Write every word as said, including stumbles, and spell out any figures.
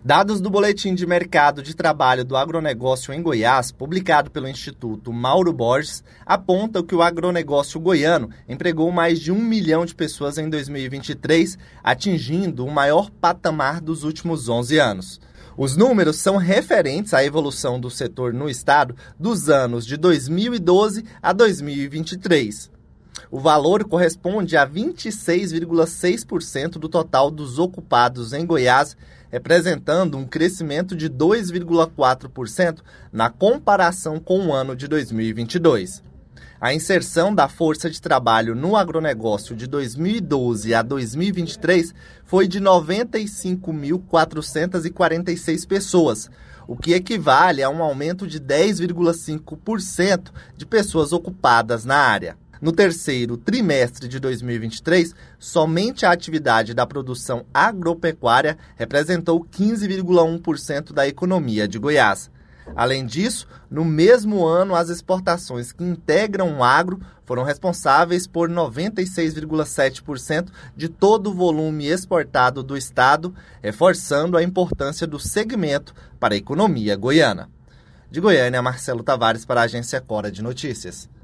Dados do Boletim de Mercado de Trabalho do Agronegócio em Goiás, publicado pelo Instituto Mauro Borges, apontam que o agronegócio goiano empregou mais de um milhão de pessoas em dois mil e vinte e três, atingindo o maior patamar dos últimos onze anos. Os números são referentes à evolução do setor no estado dos anos de dois mil e doze a dois mil e vinte e três. O valor corresponde a vinte e seis vírgula seis por cento do total dos ocupados em Goiás, representando um crescimento de dois vírgula quatro por cento na comparação com o ano de dois mil e vinte e dois. A inserção da força de trabalho no agronegócio de dois mil e doze a dois mil e vinte e três foi de noventa e cinco mil quatrocentas e quarenta e seis pessoas, o que equivale a um aumento de dez vírgula cinco por cento de pessoas ocupadas na área. No terceiro trimestre de dois mil e vinte e três, somente a atividade da produção agropecuária representou quinze vírgula um por cento da economia de Goiás. Além disso, no mesmo ano, as exportações que integram o agro foram responsáveis por noventa e seis vírgula sete por cento de todo o volume exportado do estado, reforçando a importância do segmento para a economia goiana. De Goiânia, Marcelo Tavares para a Agência Cora de Notícias.